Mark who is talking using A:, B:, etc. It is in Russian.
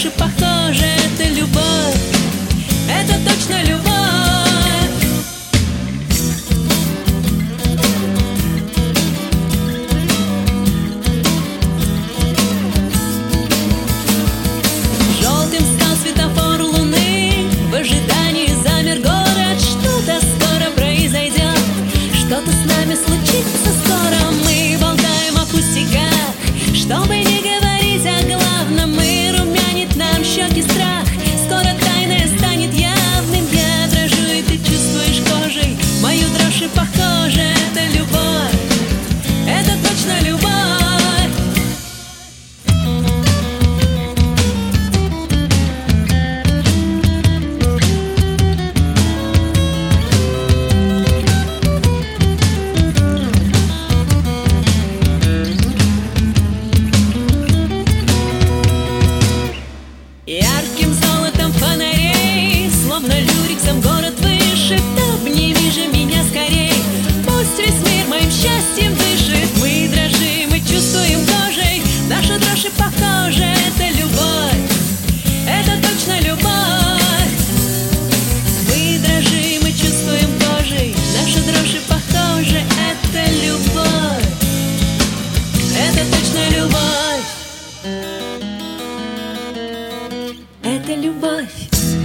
A: дрожь и похоже, это любовь, это точно любовь. Желтым стал светофор луны, в ожидании замер город. Что-то скоро произойдет, что-то с нами случится скоро. Мы болтаем о пустяках, чтобы не говорить о главном. И румянит нам щеки страх, скоро тайное станет явным. Я дрожу, и ты чувствуешь кожей мою дрожь, и похоже, это любовь, это точно любовь. Ярким золотом фонарей, словно люрексом город выше. Обними же меня скорей, пусть весь мир моим счастьем дышит. Мы дрожим и чувствуем кожей наша дрожь, и похоже, это любовь, это точно любовь. Мы дрожим и чувствуем кожей наша дрожь, и похоже, это любовь, это точно любовь. Это любовь.